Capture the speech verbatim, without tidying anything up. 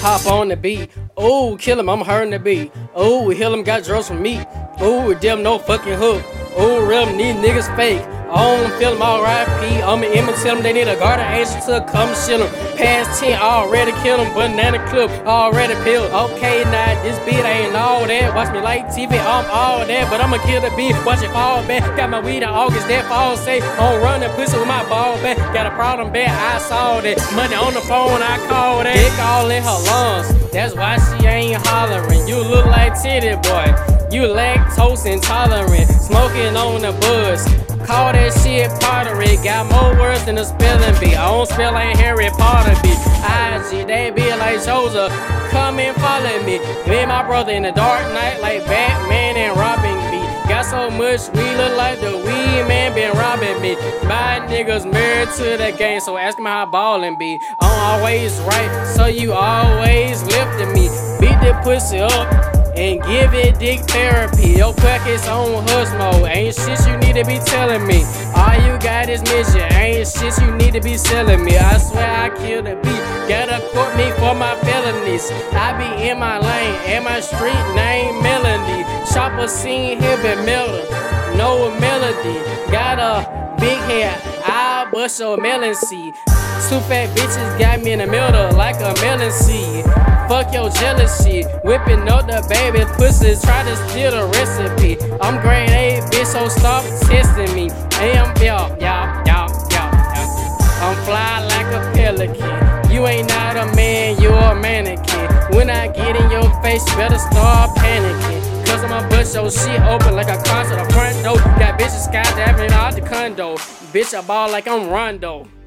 hop on the beat. Ooh, kill him, I'm hurting the beat. Ooh, heal him, got drugs from me. Ooh, damn, no fucking hook. Ooh, real, these niggas fake. I don't feel them all right, P. I'm an Emma, tell them they need a guardian angel to come shield them. Past ten, already killed them. Banana clip, already peeled. Okay, now this beat ain't all that. Watch me like T V, I'm all that. But I'ma kill the beat, watch it fall back. Got my weed in August, that fall say. I'm running pussy with my ball back. Got a problem bad, I saw that. Money on the phone, I called that. Dick all in her lungs, that's why she ain't hollering. You look like Titty Boy, you lactose intolerant. Smoking on the buzz. Call that shit pottery, got more words than a spelling bee. I don't spell like Harry Potter be. I G, they be like Joseph, come and follow me. Me and my brother in the dark night like Batman and Robin be. Got so much we look like the weed man been robbing me. My niggas married to the game, so ask me how ballin' be. I'm always right, so you always lifting me. Beat the pussy up and give it dick therapy. Your crack is on hush mode. Ain't shit you need to be telling me. All you got is mission. Ain't shit you need to be selling me. I swear I killed the beat. Gotta court me for my felonies. I be in my lane, and my street name Melody. Chopper scene here been melted. No melody. Got a big head. I'll bust your melon seed. Two fat bitches got me in the middle like a melon seed. Fuck your jealousy, whipping up the baby pussies, try to steal the recipe. I'm grade A, bitch, so stop testing me. Hey, I'm y'all, y'all, y'all, y'all. I'm fly like a pelican. You ain't not a man, you a mannequin. When I get in your face, you better start panicking. Cause I'ma bust your shit open like a concert, the front door. Got bitches skydiving out the condo. Bitch, I ball like I'm Rondo.